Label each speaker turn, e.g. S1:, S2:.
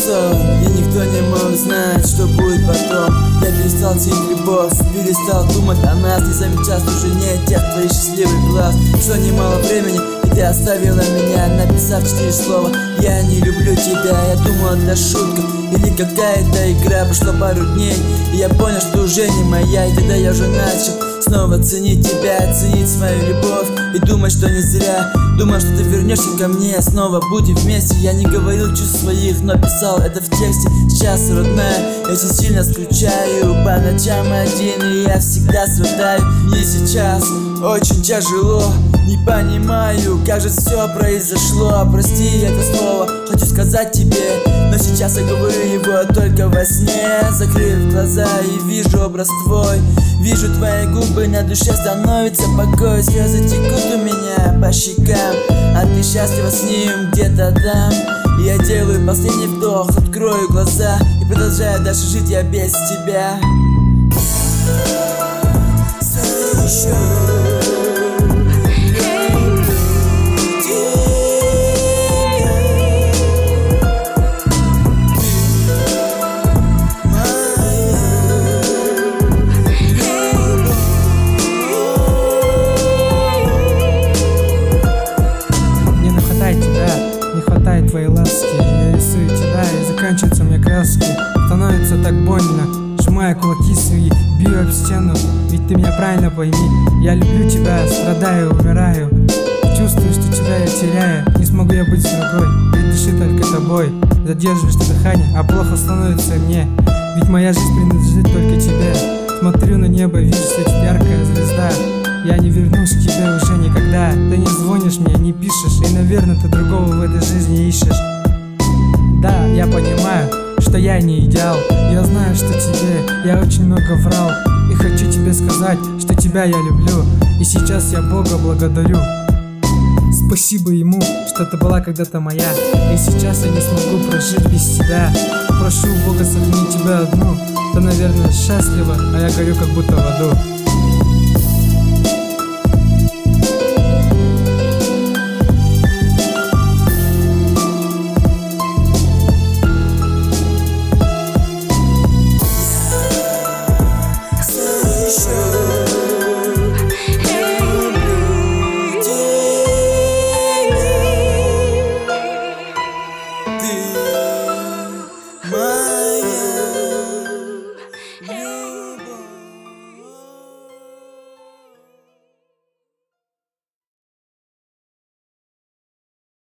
S1: сон, и никто не мог знать, что будет потом. Я перестал ценить любовь, перестал думать о нас, не замечал, что уже нет тех твоих счастливых глаз. Что немало времени, и ты оставила меня, написав 4 слова: я не люблю тебя. Я думал, это шутка или какая-то игра. Прошло пару дней, и я понял, что уже не моя. И тогда я уже начал снова ценить тебя, ценить свою любовь и думать, что не зря. Думал, что ты вернешься ко мне, снова будем вместе. Я не говорил чувств своих, но писал это в тексте. Сейчас, родная, я очень сильно скучаю по ночам один, и я всегда страдаю. И сейчас очень тяжело, не понимаю, как же все произошло. Прости это слово, хочу сказать тебе, но сейчас я говорю его только во сне. Закрыв глаза и вижу образ твой, вижу твои губы, на душе становится покой. Слезы текут у меня по щекам, а ты счастлива с ним где-то там. И я делаю последний вдох, открою глаза и продолжаю дальше жить я без тебя.
S2: Твои ласки, я рисую тебя, и заканчиваются мне краски. Становится так больно, сжимая кулаки свои, бью об стену. Ведь ты меня правильно пойми, я люблю тебя, страдаю, умираю. Чувствую, что тебя я теряю, не смогу я быть с другой, ведь дыши только тобой. Задерживаешь ты дыхание, а плохо становится мне, ведь моя жизнь принадлежит только тебе. Смотрю на небо, вижу, светит яркая звезда. Я не вернусь к тебе уже никогда. Ты не звонишь мне, не пишешь, и, наверное, ты другого в этой жизни ищешь. Да, я понимаю, что я не идеал. Я знаю, что тебе я очень много врал. И хочу тебе сказать, что тебя я люблю. И сейчас я Бога благодарю. Спасибо ему, что ты была когда-то моя. И сейчас я не смогу прожить без тебя. Прошу Бога сохранить тебя одну. Ты, наверное, счастлива, а я горю как будто в аду.
S1: Ты моя.